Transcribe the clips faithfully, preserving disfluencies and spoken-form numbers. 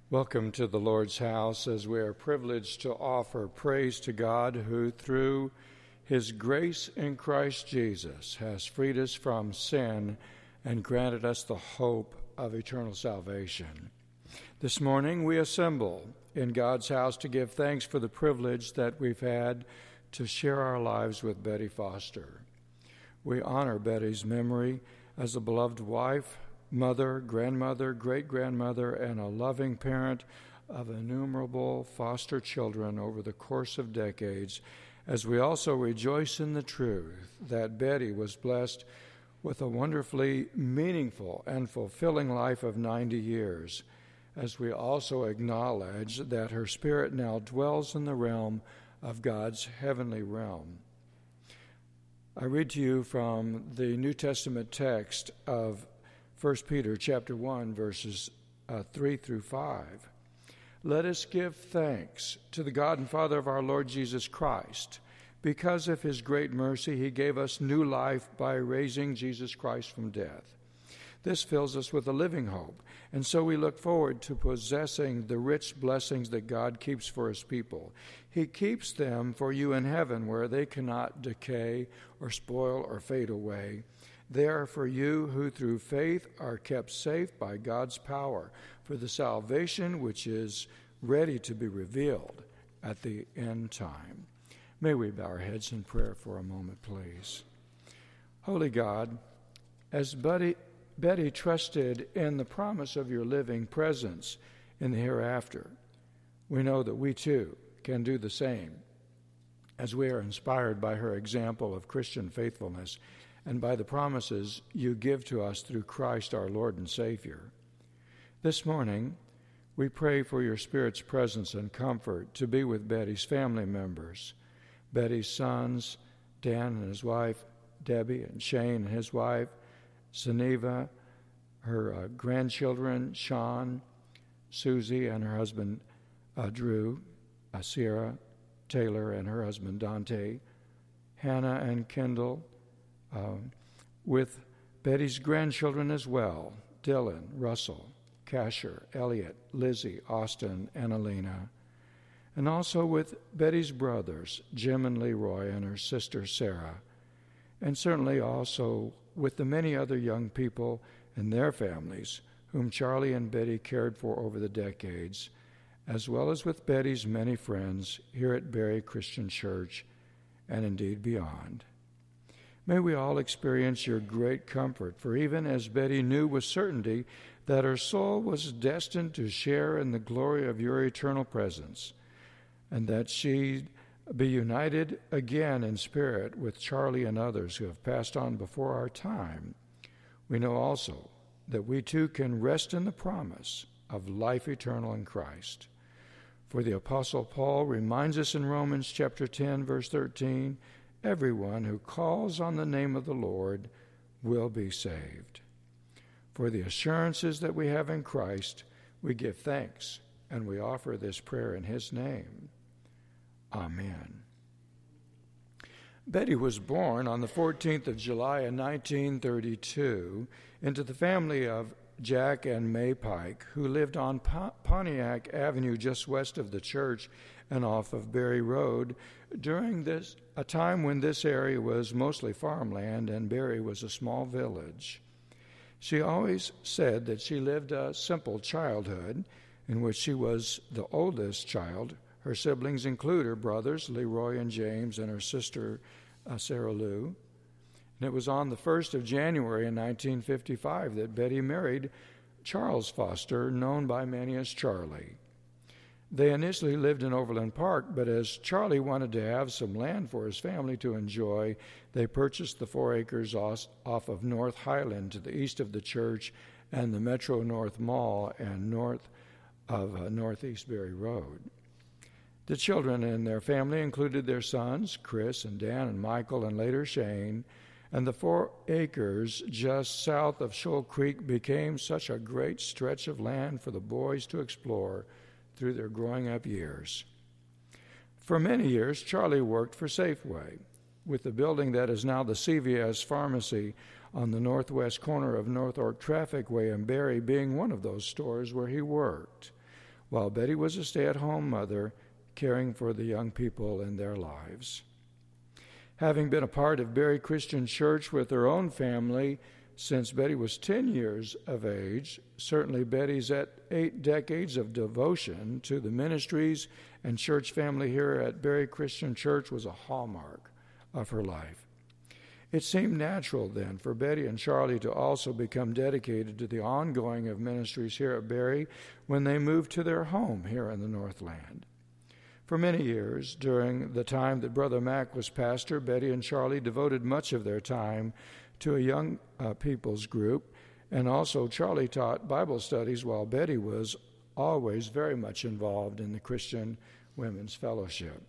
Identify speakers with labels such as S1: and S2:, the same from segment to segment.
S1: Welcome to the Lord's house as we are privileged to offer praise to God who, through his grace in Christ Jesus, has freed us from sin and granted us the hope of eternal salvation. This morning we assemble in God's house to give thanks for the privilege that we've had to share our lives with Betty Foster. We honor Betty's memory as a beloved wife, mother, grandmother, great-grandmother, and a loving parent of innumerable foster children over the course of decades, as we also rejoice in the truth that Betty was blessed with a wonderfully meaningful and fulfilling life of ninety years, as we also acknowledge that her spirit now dwells in the realm of God's heavenly realm. I read to you from the New Testament text of First Peter chapter one, verses uh, three through five. Let us give thanks to the God and Father of our Lord Jesus Christ. Because of his great mercy, he gave us new life by raising Jesus Christ from death. This fills us with a living hope, and so we look forward to possessing the rich blessings that God keeps for his people. He keeps them for you in heaven, where they cannot decay or spoil or fade away. They are for you who through faith are kept safe by God's power for the salvation which is ready to be revealed at the end time. May we bow our heads in prayer for a moment, please. Holy God, as Betty, Betty trusted in the promise of your living presence in the hereafter, we know that we too can do the same as we are inspired by her example of Christian faithfulness and by the promises you give to us through Christ our Lord and Savior. This morning, we pray for your Spirit's presence and comfort to be with Betty's family members, Betty's sons, Dan and his wife, Debbie, and Shane and his wife, Seneva, her uh, grandchildren, Sean, Susie and her husband, uh, Drew, uh, Sierra, Taylor and her husband, Dante, Hannah and Kendall, Um, with Betty's grandchildren as well, Dylan, Russell, Casher, Elliot, Lizzie, Austin, and Alina, and also with Betty's brothers, Jim and Leroy, and her sister Sarah, and certainly also with the many other young people and their families whom Charlie and Betty cared for over the decades, as well as with Betty's many friends here at Berry Christian Church and indeed beyond. May we all experience your great comfort, for even as Betty knew with certainty that her soul was destined to share in the glory of your eternal presence, and that she be united again in spirit with Charlie and others who have passed on before our time, we know also that we too can rest in the promise of life eternal in Christ. For the Apostle Paul reminds us in Romans chapter ten, verse thirteen, everyone who calls on the name of the Lord will be saved. For the assurances that we have in Christ, we give thanks, and we offer this prayer in his name. Amen. Betty was born on the fourteenth of July in nineteen thirty-two into the family of Jack and May Pike, who lived on Pontiac Avenue just west of the church and off of Berry Road during this a time when this area was mostly farmland and Berry was a small village. She always said that she lived a simple childhood in which she was the oldest child. Her siblings include her brothers, Leroy and James, and her sister, uh, Sarah Lou. And it was on the first of January in nineteen fifty-five that Betty married Charles Foster, known by many as Charlie. They initially lived in Overland Park, but as Charlie wanted to have some land for his family to enjoy, they purchased the four acres off of North Highland to the east of the church and the Metro North Mall and north of uh, Northeast Berry Road. The children in their family included their sons, Chris and Dan and Michael and later Shane, and the four acres just south of Shoal Creek became such a great stretch of land for the boys to explore through their growing up years. For many years, Charlie worked for Safeway, with the building that is now the C V S Pharmacy on the northwest corner of North Ork Traffic Way in Berry being one of those stores where he worked. while Betty was a stay-at-home mother caring for the young people in their lives. Having been a part of Berry Christian Church with her own family since Betty was ten years of age, certainly Betty's at eight decades of devotion to the ministries and church family here at Berry Christian Church was a hallmark of her life. It seemed natural then for Betty and Charlie to also become dedicated to the ongoing of ministries here at Berry when they moved to their home here in the Northland. For many years, during the time that Brother Mac was pastor, Betty and Charlie devoted much of their time to a young uh, people's group, and also Charlie taught Bible studies while Betty was always very much involved in the Christian Women's Fellowship.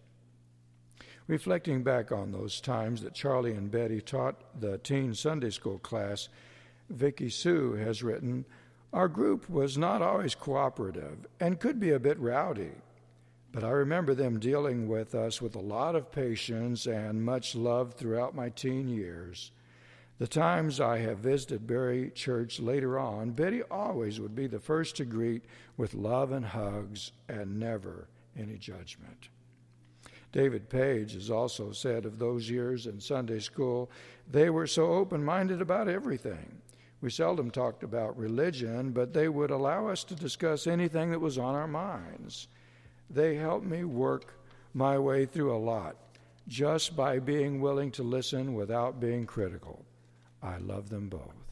S1: Reflecting back on those times that Charlie and Betty taught the teen Sunday school class, Vicki Sue has written, "Our group was not always cooperative and could be a bit rowdy. But I remember them dealing with us with a lot of patience and much love throughout my teen years. The times I have visited Berry Church later on, Betty always would be the first to greet with love and hugs and never any judgment." David Page has also said of those years in Sunday school, "They were so open-minded about everything. We seldom talked about religion, but they would allow us to discuss anything that was on our minds. They helped me work my way through a lot, just by being willing to listen without being critical. I love them both."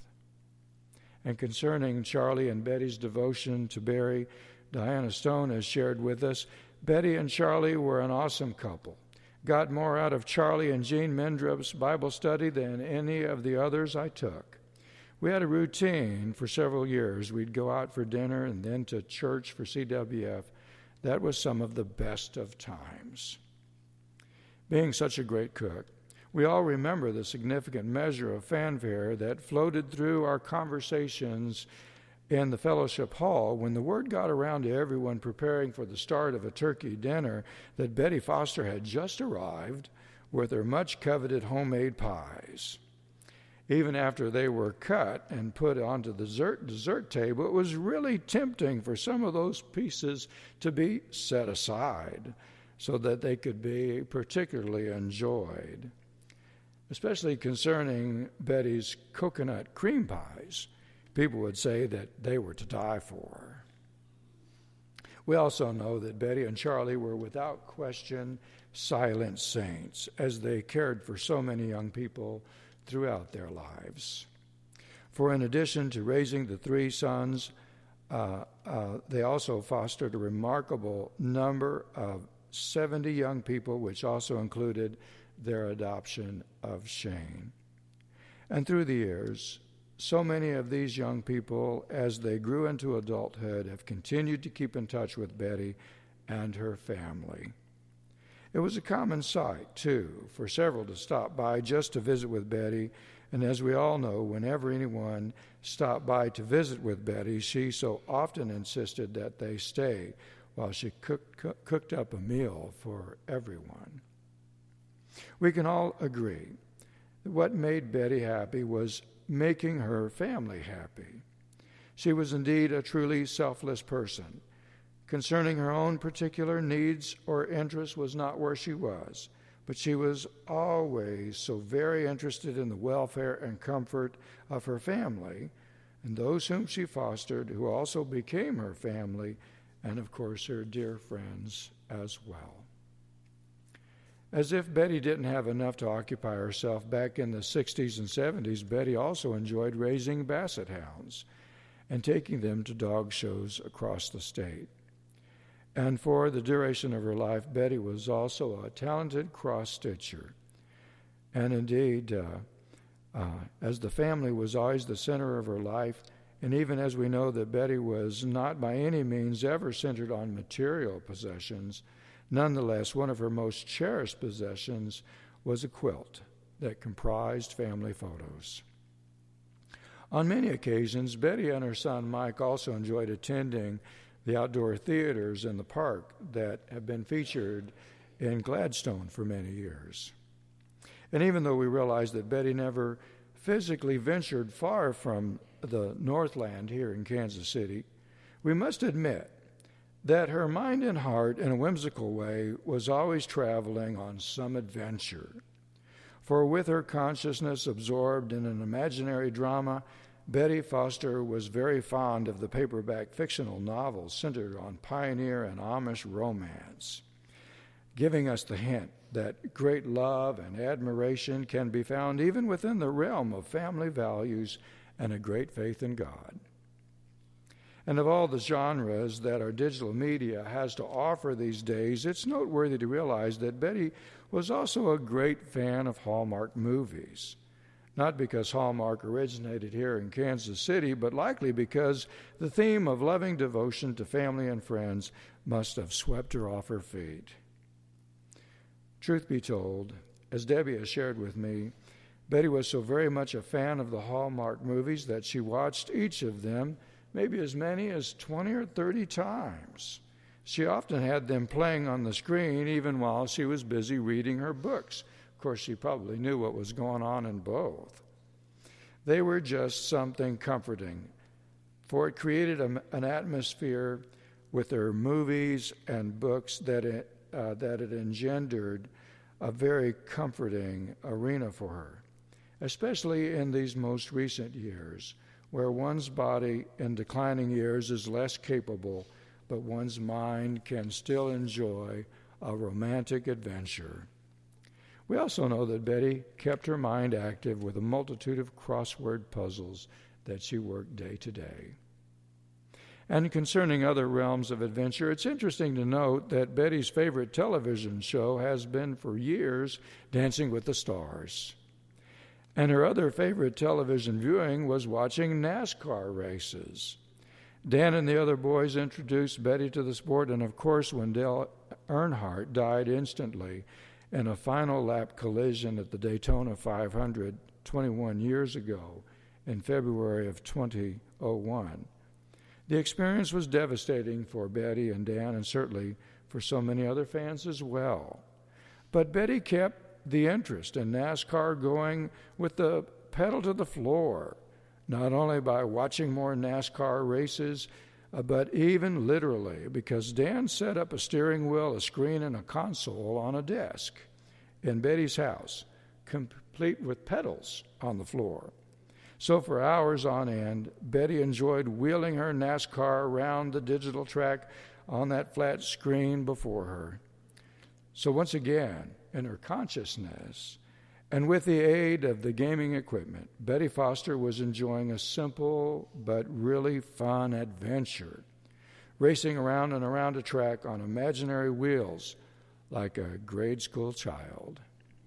S1: And concerning Charlie and Betty's devotion to Berry, Diana Stone has shared with us, "Betty and Charlie were an awesome couple. Got more out of Charlie and Jean Mendrup's Bible study than any of the others I took. We had a routine for several years. We'd go out for dinner and then to church for C W F. That was some of the best of times." Being such a great cook, we all remember the significant measure of fanfare that floated through our conversations in the fellowship hall when the word got around to everyone preparing for the start of a turkey dinner that Betty Foster had just arrived with her much-coveted homemade pies. Even after they were cut and put onto the dessert, dessert table, it was really tempting for some of those pieces to be set aside so that they could be particularly enjoyed. Especially concerning Betty's coconut cream pies, people would say that they were to die for. We also know that Betty and Charlie were without question silent saints as they cared for so many young people throughout their lives. For in addition to raising the three sons, uh, uh, they also fostered a remarkable number of seventy young people, which also included their adoption of Shane. And through the years, so many of these young people, as they grew into adulthood, have continued to keep in touch with Betty and her family. It was a common sight, too, for several to stop by just to visit with Betty, and as we all know, whenever anyone stopped by to visit with Betty, she so often insisted that they stay while she cooked, cook, cooked up a meal for everyone. We can all agree that what made Betty happy was making her family happy. She was indeed a truly selfless person. Concerning her own particular needs or interests was not where she was, but she was always so very interested in the welfare and comfort of her family and those whom she fostered, who also became her family, and of course her dear friends as well. As if Betty didn't have enough to occupy herself back in the sixties and seventies, Betty also enjoyed raising basset hounds and taking them to dog shows across the state. And for the duration of her life, Betty was also a talented cross-stitcher. And indeed, uh, uh, as the family was always the center of her life, and even as we know that Betty was not by any means ever centered on material possessions, nonetheless, one of her most cherished possessions was a quilt that comprised family photos. On many occasions, Betty and her son Mike also enjoyed attending the outdoor theaters in the park that have been featured in Gladstone for many years. And even though we realize that Betty never physically ventured far from the Northland here in Kansas City, we must admit that her mind and heart, in a whimsical way, was always traveling on some adventure. For with her consciousness absorbed in an imaginary drama, Betty Foster was very fond of the paperback fictional novels centered on pioneer and Amish romance, giving us the hint that great love and admiration can be found even within the realm of family values and a great faith in God. And of all the genres that our digital media has to offer these days, it's noteworthy to realize that Betty was also a great fan of Hallmark movies. Not because Hallmark originated here in Kansas City, but likely because the theme of loving devotion to family and friends must have swept her off her feet. Truth be told, as Debbie has shared with me, Betty was so very much a fan of the Hallmark movies that she watched each of them maybe as many as twenty or thirty times. She often had them playing on the screen even while she was busy reading her books. Of course, she probably knew what was going on in both. They were just something comforting, for it created a, an atmosphere with their movies and books that it, uh, that it engendered a very comforting arena for her, especially in these most recent years, where one's body in declining years is less capable, but one's mind can still enjoy a romantic adventure. We also know that Betty kept her mind active with a multitude of crossword puzzles that she worked day to day. And concerning other realms of adventure, it's interesting to note that Betty's favorite television show has been for years Dancing with the Stars. And her other favorite television viewing was watching NASCAR races. Dan and the other boys introduced Betty to the sport, and of course, when Dale Earnhardt died instantly in a final lap collision at the Daytona five hundred twenty-one years ago in February of two thousand one. The experience was devastating for Betty and Dan, and certainly for so many other fans as well. But Betty kept the interest in NASCAR going with the pedal to the floor, not only by watching more NASCAR races, uh, but even literally, because Dan set up a steering wheel, a screen, and a console on a desk in Betty's house, complete with pedals on the floor. So for hours on end, Betty enjoyed wheeling her NASCAR around the digital track on that flat screen before her. So once again, in her consciousness, and with the aid of the gaming equipment, Betty Foster was enjoying a simple but really fun adventure, racing around and around a track on imaginary wheels like a grade school child.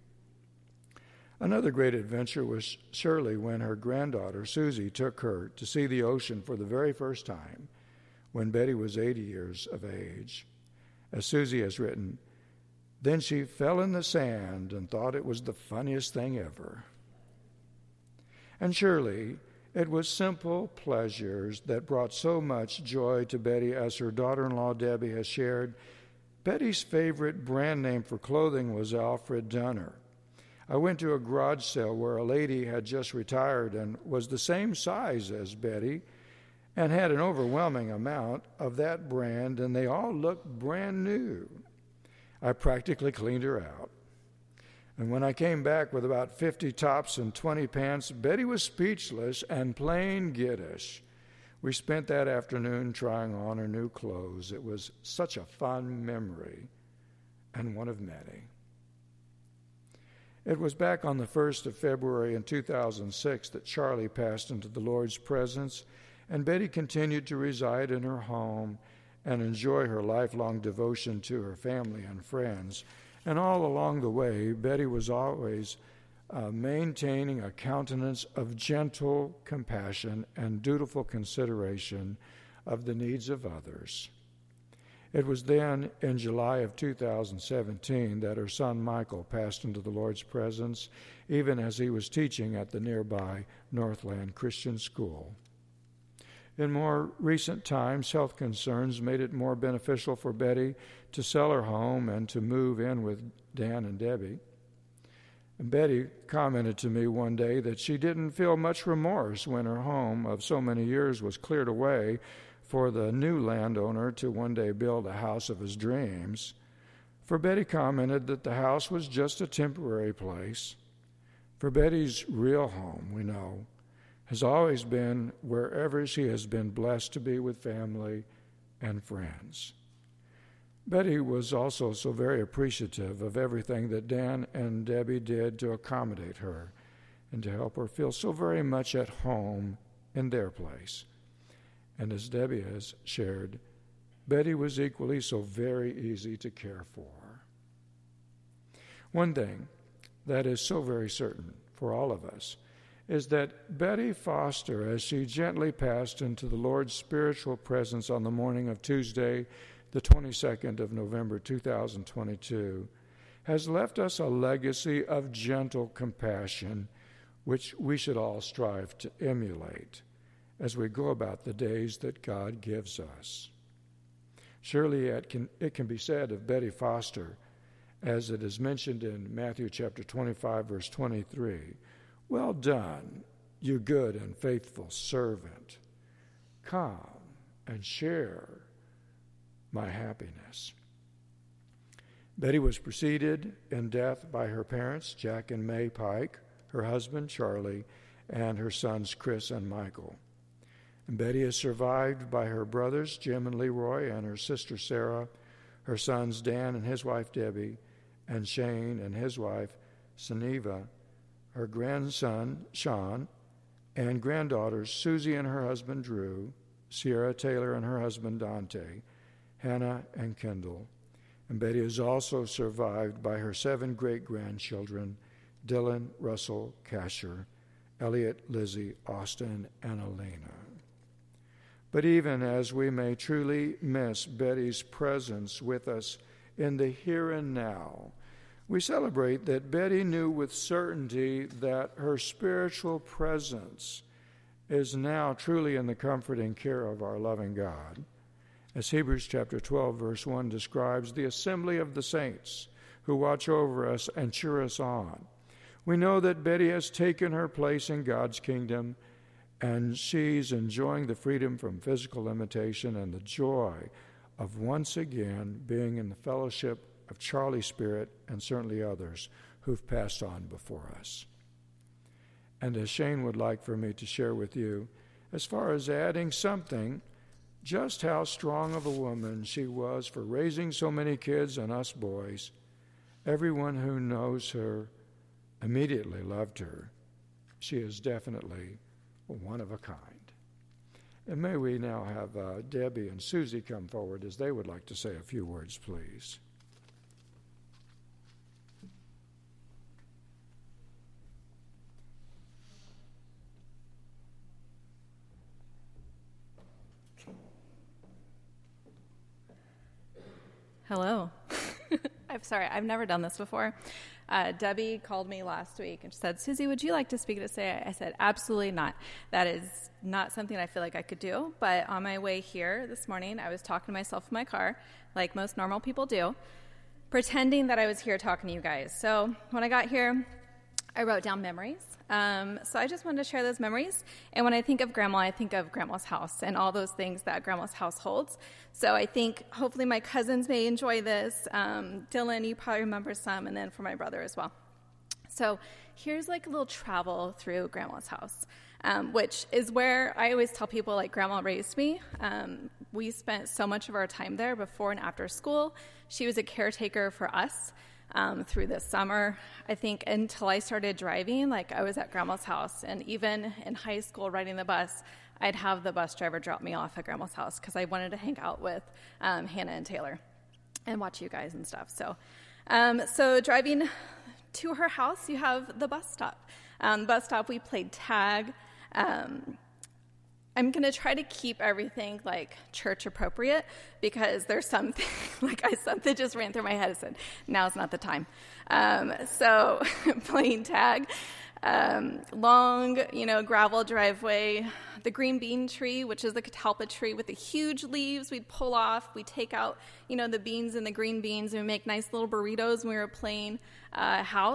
S1: Another great adventure was surely when her granddaughter, Susie, took her to see the ocean for the very first time when Betty was eighty years of age. As Susie has written, "Then she fell in the sand and thought it was the funniest thing ever." And surely it was simple pleasures that brought so much joy to Betty. As her daughter-in-law Debbie has shared, Betty's favorite brand name for clothing was Alfred Dunner. I went to a garage sale where a lady had just retired and was the same size as Betty and had an overwhelming amount of that brand, and they all looked brand new. I practically cleaned her out. And when I came back with about fifty tops and twenty pants, Betty was speechless and plain giddish. We spent that afternoon trying on her new clothes. It was such a fun memory, and one of many. It was back on the first of February in two thousand six that Charlie passed into the Lord's presence, and Betty continued to reside in her home and enjoy her lifelong devotion to her family and friends. And all along the way, Betty was always uh, maintaining a countenance of gentle compassion and dutiful consideration of the needs of others. It was then, in July of two thousand seventeen, that her son Michael passed into the Lord's presence, even as he was teaching at the nearby Northland Christian School. In more recent times, health concerns made it more beneficial for Betty to sell her home and to move in with Dan and Debbie. And Betty commented to me one day that she didn't feel much remorse when her home of so many years was cleared away for the new landowner to one day build a house of his dreams, for Betty commented that the house was just a temporary place. For Betty's real home, we know, has always been wherever she has been blessed to be with family and friends. Betty was also so very appreciative of everything that Dan and Debbie did to accommodate her and to help her feel so very much at home in their place. And as Debbie has shared, Betty was equally so very easy to care for. One thing that is so very certain for all of us is that Betty Foster, as she gently passed into the Lord's spiritual presence on the morning of Tuesday, the twenty-second of November, two thousand twenty-two, has left us a legacy of gentle compassion, which we should all strive to emulate as we go about the days that God gives us. Surely it can, it can be said of Betty Foster, as it is mentioned in Matthew chapter twenty-five, verse twenty-three, "Well done, you good and faithful servant. Come and share my happiness." Betty was preceded in death by her parents, Jack and May Pike, her husband, Charlie, and her sons, Chris and Michael. And Betty is survived by her brothers, Jim and Leroy, and her sister, Sarah, her sons, Dan and his wife, Debbie, and Shane and his wife, Suneva, her grandson, Sean, and granddaughters, Susie and her husband, Drew, Sierra Taylor and her husband, Dante, Hannah and Kendall. And Betty is also survived by her seven great-grandchildren, Dylan, Russell, Casher, Elliot, Lizzie, Austin, and Elena. But even as we may truly miss Betty's presence with us in the here and now, we celebrate that Betty knew with certainty that her spiritual presence is now truly in the comfort and care of our loving God. As Hebrews chapter twelve, verse one describes the assembly of the saints who watch over us and cheer us on, we know that Betty has taken her place in God's kingdom, and she's enjoying the freedom from physical limitation and the joy of once again being in the fellowship of Charlie Spirit and certainly others who've passed on before us. And as Shane would like for me to share with you, as far as adding something, just how strong of a woman she was for raising so many kids and us boys, everyone who knows her immediately loved her. She is definitely one of a kind. And may we now have uh, Debbie and Susie come forward as they would like to say a few words, please.
S2: Hello. I'm sorry, I've never done this before. Uh, Debbie called me last week and she said, "Susie, would you like to speak today?" I said, absolutely not. That is not something I feel like I could do. But on my way here this morning, I was talking to myself in my car, like most normal people do, pretending that I was here talking to you guys. So when I got here, I wrote down memories. Um, so I just wanted to share those memories. And when I think of Grandma, I think of Grandma's house and all those things that Grandma's house holds. So I think hopefully my cousins may enjoy this. Um, Dylan, you probably remember some, and then for my brother as well. So here's like a little travel through Grandma's house, um, which is where I always tell people, like, Grandma raised me. Um, we spent so much of our time there before and after school. She was a caretaker for us. Um, through this summer, I think until I started driving, like I was at Grandma's house, and even in high school riding the bus, I'd have the bus driver drop me off at Grandma's house because I wanted to hang out with um, Hannah and Taylor and watch you guys and stuff. So, um, so driving to her house, you have the bus stop. Um, the bus stop, we played tag. Um, I'm going to try to keep everything like church appropriate because there's something, like I, something just ran through my head and said, now's not the time. Um, so playing tag, um, long, you know, gravel driveway, the green bean tree, which is the catalpa tree with the huge leaves we'd pull off. We take out, you know, the beans and the green beans and we make nice little burritos when we were playing uh, house.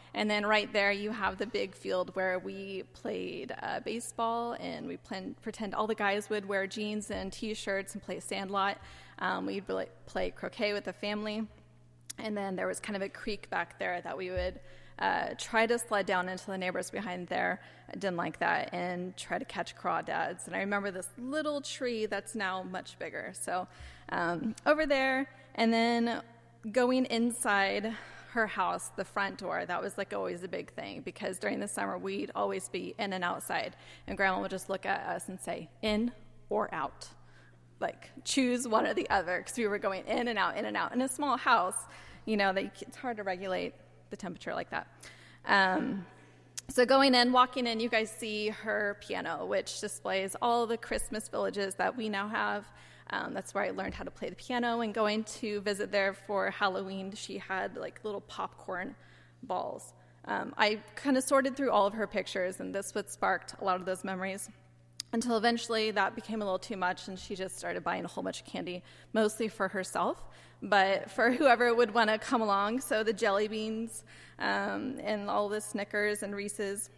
S2: And then right there you have the big field where we played uh, baseball, and we plan- pretend all the guys would wear jeans and T-shirts and play sandlot. Um, we'd play croquet with the family. And then there was kind of a creek back there that we would uh, try to sled down into the neighbors behind there. I didn't like that, and try to catch crawdads. And I remember this little tree that's now much bigger. So um, over there, and then going inside her house, the front door, that was like always a big thing, because during the summer we'd always be in and outside, and Grandma would just look at us and say, in or out. Like, choose one or the other, because we were going in and out, in and out. In a small house, you know, they, it's hard to regulate the temperature like that. Um, so going in, walking in, you guys see her piano, which displays all the Christmas villages that we now have. Um, that's where I learned how to play the piano. And going to visit there for Halloween, she had like little popcorn balls. Um, I kind of sorted through all of her pictures, and this what sparked a lot of those memories, until eventually that became a little too much, and she just started buying a whole bunch of candy, mostly for herself, but for whoever would want to come along. So the jelly beans um, and all the Snickers and Reese's.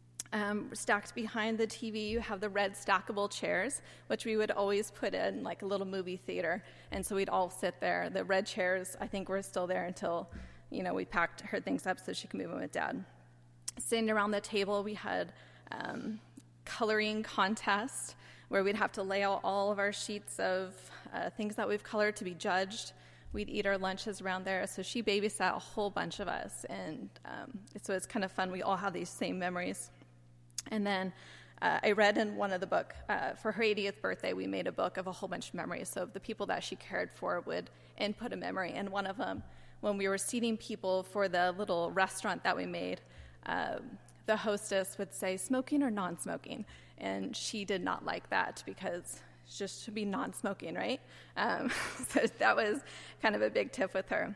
S2: Um, stacked behind the T V, you have the red stackable chairs, which we would always put in like a little movie theater. And so we'd all sit there. The red chairs, I think, were still there until, you know, we packed her things up so she could move in with Dad. Sitting around the table, we had um, coloring contest where we'd have to lay out all of our sheets of uh, things that we've colored to be judged. We'd eat our lunches around there. So she babysat a whole bunch of us. And um, so it's kind of fun. We all have these same memories. And then uh, I read in one of the book, uh, for her eightieth birthday, we made a book of a whole bunch of memories. So the people that she cared for would input a memory. And one of them, when we were seating people for the little restaurant that we made, uh, the hostess would say, smoking or non-smoking? And she did not like that, because it just should be non-smoking, right? Um, so that was kind of a big tip with her.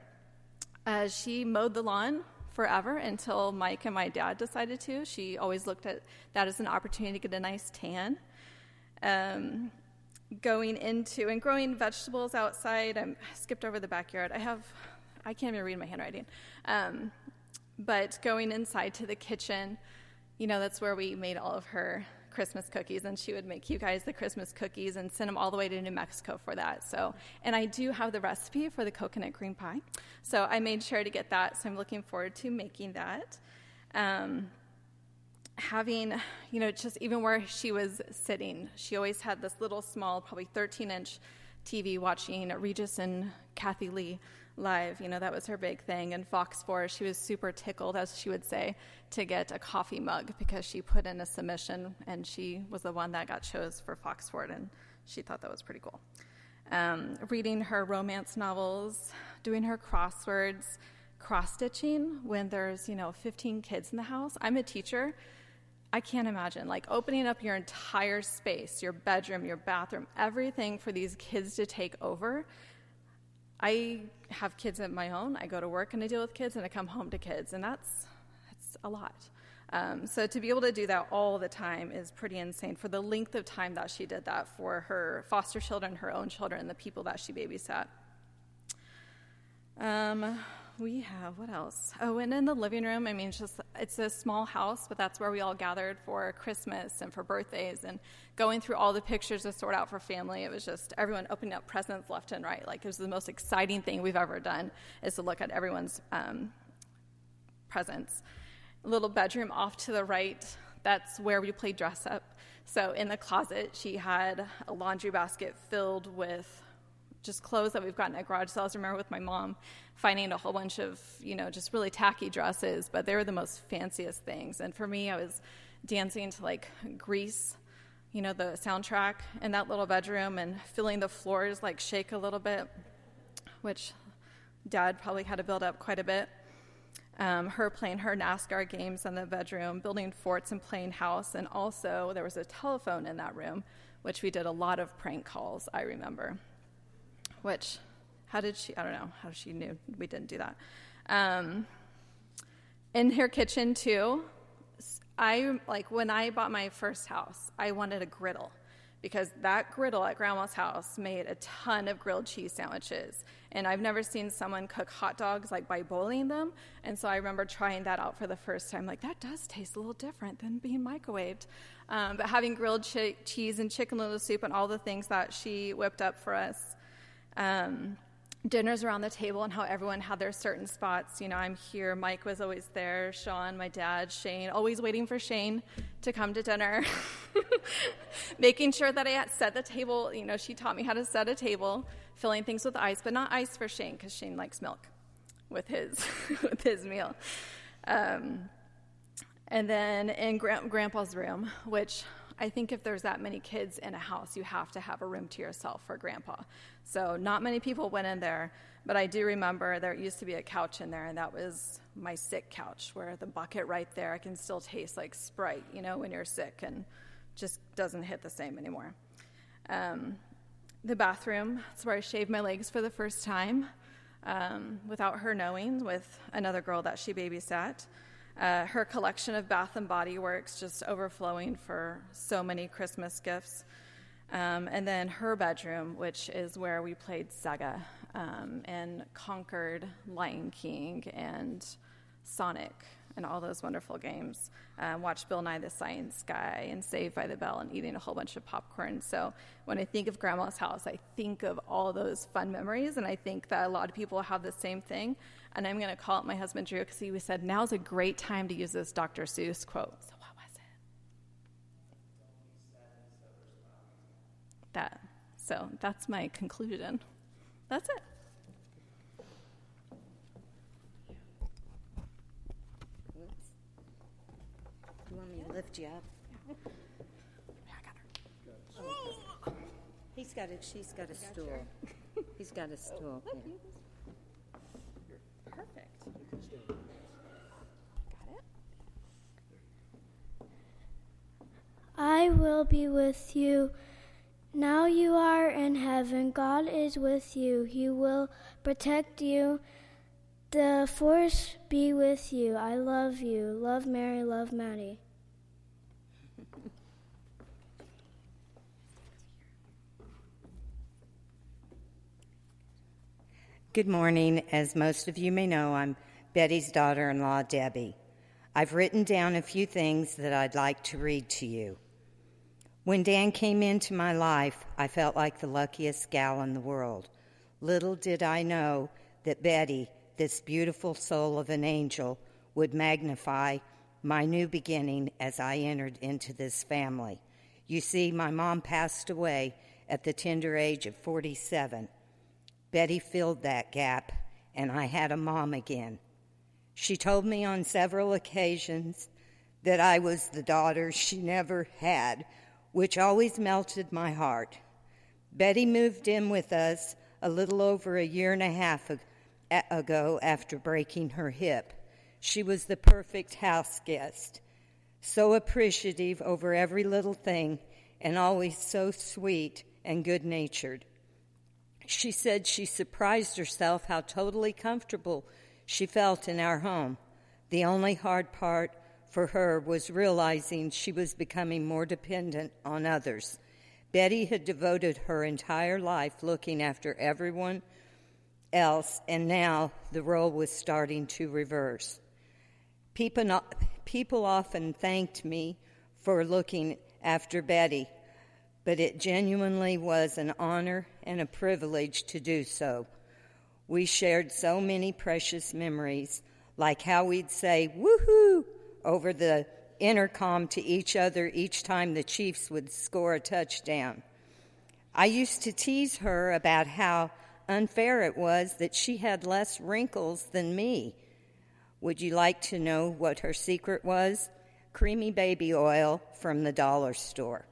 S2: Uh, she mowed the lawn forever until Mike and my dad decided to. She always looked at that as an opportunity to get a nice tan. Um, going into and growing vegetables outside. I'm, I skipped over the backyard. I have, I can't even read my handwriting. Um, but going inside to the kitchen, you know, that's where we made all of her Christmas cookies, and she would make you guys the Christmas cookies and send them all the way to New Mexico for that. So, and I do have the recipe for the coconut cream pie, so I made sure to get that. So I'm looking forward to making that. Um, having, you know, just even where she was sitting, she always had this little small, probably thirteen inch T V watching Regis and Kathy Lee live. You know, that was her big thing. And Fox four, she was super tickled, as she would say, to get a coffee mug, because she put in a submission, and she was the one that got chose for Fox four, and she thought that was pretty cool. Um, reading her romance novels, doing her crosswords, cross-stitching when there's, you know, fifteen kids in the house. I'm a teacher. I can't imagine, like, opening up your entire space, your bedroom, your bathroom, everything for these kids to take over. I have kids of my own. I go to work and I deal with kids, and I come home to kids, and that's that's a lot. Um, so to be able to do that all the time is pretty insane, for the length of time that she did that for her foster children, her own children, the people that she babysat. Um, we have, what else? Oh, and in the living room, I mean, it's just, it's a small house, but that's where we all gathered for Christmas and for birthdays, and going through all the pictures to sort out for family. It was just everyone opening up presents left and right. Like, it was the most exciting thing we've ever done, is to look at everyone's um, presents. A little bedroom off to the right, that's where we played dress up. So in the closet, she had a laundry basket filled with just clothes that we've gotten at garage sales. I remember with my mom finding a whole bunch of, you know, just really tacky dresses, but they were the most fanciest things. And for me, I was dancing to like Grease, you know, the soundtrack, in that little bedroom, and feeling the floors like shake a little bit, which Dad probably had to build up quite a bit. Um, her playing her NASCAR games in the bedroom, building forts and playing house. And also there was a telephone in that room, which we did a lot of prank calls, I remember. Which, how did she, I don't know how she knew we didn't do that. Um, in her kitchen, too, I, like, when I bought my first house, I wanted a griddle, because that griddle at Grandma's house made a ton of grilled cheese sandwiches. And I've never seen someone cook hot dogs like by boiling them. And so I remember trying that out for the first time. Like, that does taste a little different than being microwaved. Um, but having grilled che- cheese and chicken noodle soup and all the things that she whipped up for us. Um, dinners around the table and how everyone had their certain spots. You know, I'm here. Mike was always there. Sean, my dad, Shane, always waiting for Shane to come to dinner. Making sure that I had set the table. You know, she taught me how to set a table, filling things with ice, but not ice for Shane because Shane likes milk with his with his meal. Um, and then in Gra- Grandpa's room, which I think if there's that many kids in a house, you have to have a room to yourself for Grandpa. So not many people went in there, but I do remember there used to be a couch in there, and that was my sick couch, where the bucket right there, I can still taste like Sprite, you know, when you're sick, and just doesn't hit the same anymore. Um, the bathroom, that's where I shaved my legs for the first time, um, without her knowing, with another girl that she babysat. Uh, her collection of Bath and Body Works just overflowing for so many Christmas gifts. Um, and then her bedroom, which is where we played Sega um, and conquered Lion King and Sonic and all those wonderful games. Uh, watched Bill Nye the Science Guy and Saved by the Bell and eating a whole bunch of popcorn. So when I think of Grandma's house, I think of all those fun memories, and I think that a lot of people have the same thing. And I'm going to call up my husband, Drew, because he said, now's a great time to use this Doctor Seuss quote. So what was it? That. So that's my conclusion. That's it.
S3: Oops. You want me to lift you up?
S2: Yeah, I got her.
S3: Oh. He's got it. She's got a stool. He's got a stool.
S2: Oh, look,
S3: Yeah.
S2: Perfect. Got it?
S4: I will be with you. Now you are in heaven. God is with you. He will protect you. The force be with you. I love you. Love Mary, love Maddie.
S3: Good morning. As most of you may know, I'm Betty's daughter-in-law, Debbie. I've written down a few things that I'd like to read to you. When Dan came into my life, I felt like the luckiest gal in the world. Little did I know that Betty, this beautiful soul of an angel, would magnify my new beginning as I entered into this family. You see, my mom passed away at the tender age of forty-seven. Betty filled that gap, and I had a mom again. She told me on several occasions that I was the daughter she never had, which always melted my heart. Betty moved in with us a little over a year and a half ago after breaking her hip. She was the perfect house guest, so appreciative over every little thing, and always so sweet and good-natured. She said she surprised herself how totally comfortable she felt in our home. The only hard part for her was realizing she was becoming more dependent on others. Betty had devoted her entire life looking after everyone else, and now the role was starting to reverse. People, people often thanked me for looking after Betty, but it genuinely was an honor and a privilege to do so. We shared so many precious memories, like how we'd say, woohoo, over the intercom to each other each time the Chiefs would score a touchdown. I used to tease her about how unfair it was that she had less wrinkles than me. Would you like to know what her secret was? Creamy baby oil from the dollar store.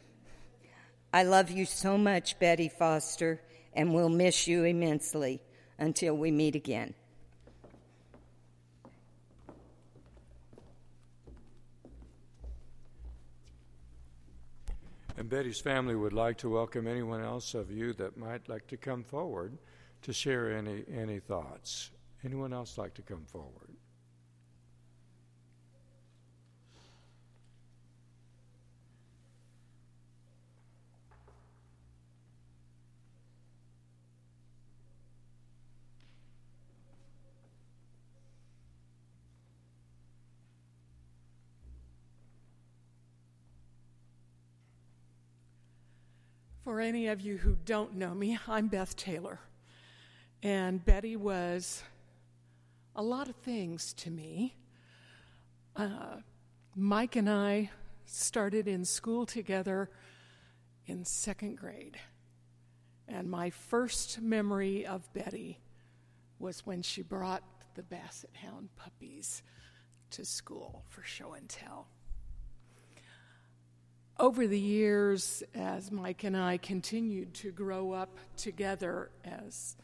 S3: I love you so much, Betty Foster, and we'll miss you immensely until we meet again.
S1: And Betty's family would like to welcome anyone else of you that might like to come forward to share any, any thoughts. Anyone else like to come forward?
S5: For any of you who don't know me, I'm Beth Taylor. And Betty was a lot of things to me. Uh, Mike and I started in school together in second grade. And my first memory of Betty was when she brought the Basset Hound puppies to school for show and tell. Over the years, as Mike and I continued to grow up together as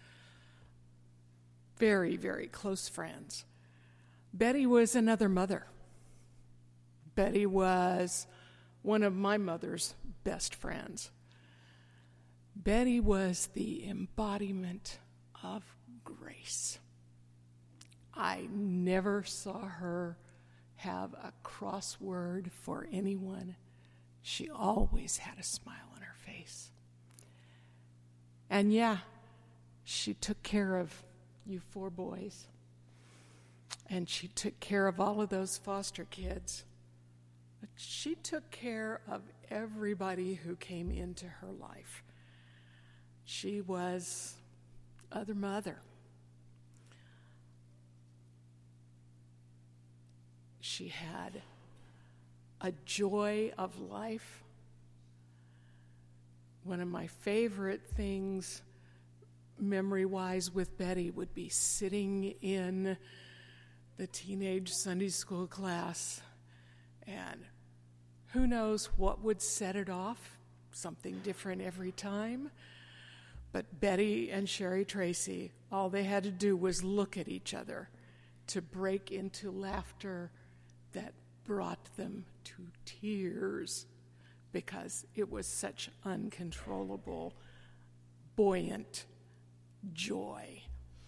S5: very, very close friends, Betty was another mother. Betty was one of my mother's best friends. Betty was the embodiment of grace. I never saw her have a crossword for anyone. She always had a smile on her face. And yeah, she took care of you four boys. And she took care of all of those foster kids. But she took care of everybody who came into her life. She was other mother. She had a joy of life. One of my favorite things, memory-wise, with Betty would be sitting in the teenage Sunday school class, and who knows what would set it off, something different every time. But Betty and Sherry Tracy, all they had to do was look at each other to break into laughter that brought them to tears because it was such uncontrollable, buoyant joy.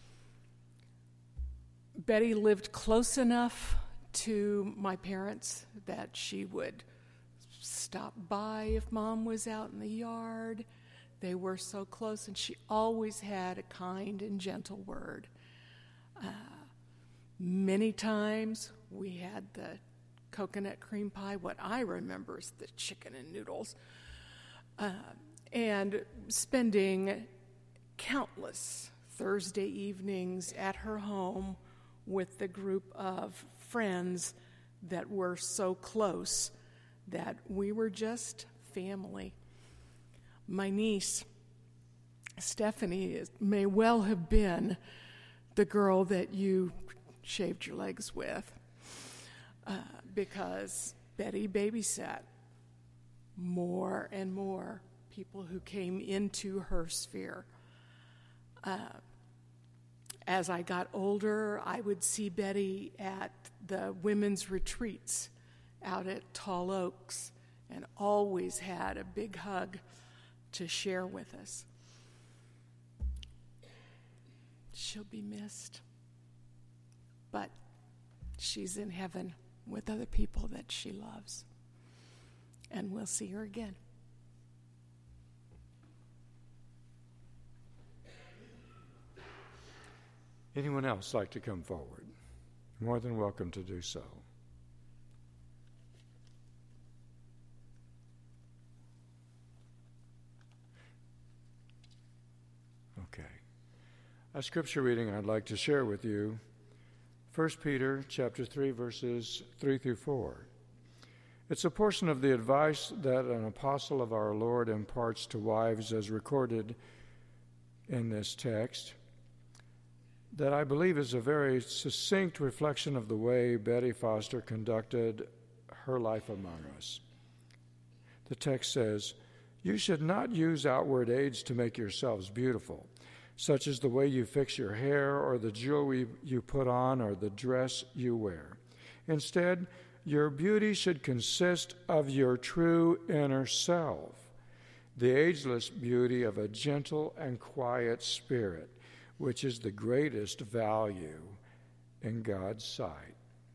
S5: Betty lived close enough to my parents that she would stop by if Mom was out in the yard. They were so close, and she always had a kind and gentle word. Uh, many times we had the coconut cream pie. What I remember is the chicken and noodles. Uh, and spending countless Thursday evenings at her home with the group of friends that were so close that we were just family. My niece, Stephanie, is, may well have been the girl that you shaved your legs with. Uh, because Betty babysat more and more people who came into her sphere. Uh, as I got older, I would see Betty at the women's retreats out at Tall Oaks and always had a big hug to share with us. She'll be missed, but she's in heaven with other people that she loves. And we'll see her again.
S1: Anyone else like to come forward? More than welcome to do so. Okay. A scripture reading I'd like to share with you. First Peter chapter three, verses three through four. It's a portion of the advice that an apostle of our Lord imparts to wives as recorded in this text that I believe is a very succinct reflection of the way Betty Foster conducted her life among us. The text says, "You should not use outward aids to make yourselves beautiful, such as the way you fix your hair or the jewelry you put on or the dress you wear. Instead, your beauty should consist of your true inner self, the ageless beauty of a gentle and quiet spirit, which is the greatest value in God's sight."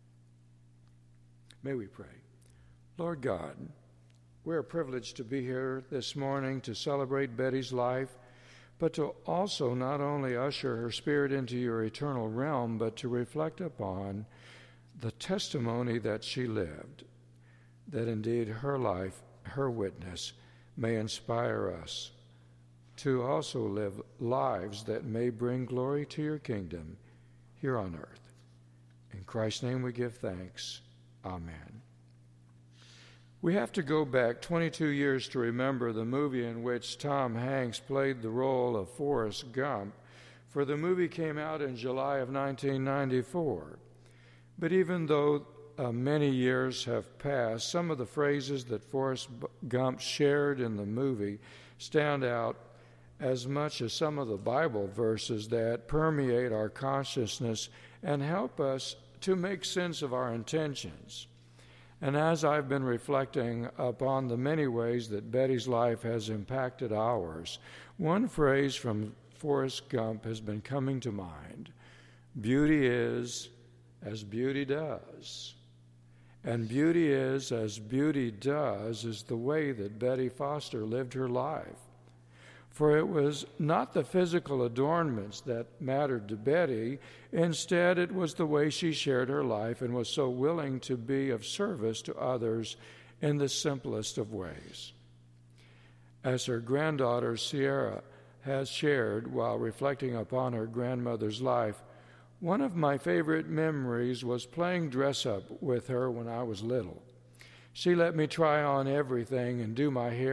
S1: May we pray. Lord God, we're privileged to be here this morning to celebrate Betty's life, but to also not only usher her spirit into your eternal realm, but to reflect upon the testimony that she lived, that indeed her life, her witness, may inspire us to also live lives that may bring glory to your kingdom here on earth. In Christ's name we give thanks. Amen. We have to go back twenty-two years to remember the movie in which Tom Hanks played the role of Forrest Gump, for the movie came out in July of nineteen ninety-four. But even though uh, many years have passed, some of the phrases that Forrest Gump shared in the movie stand out as much as some of the Bible verses that permeate our consciousness and help us to make sense of our intentions. And as I've been reflecting upon the many ways that Betty's life has impacted ours, one phrase from Forrest Gump has been coming to mind. Beauty is as beauty does. And beauty is as beauty does is the way that Betty Foster lived her life. For it was not the physical adornments that mattered to Betty. Instead, it was the way she shared her life and was so willing to be of service to others in the simplest of ways. As her granddaughter Sierra has shared while reflecting upon her grandmother's life, one of my favorite memories was playing dress-up with her when I was little. She let me try on everything and do my hair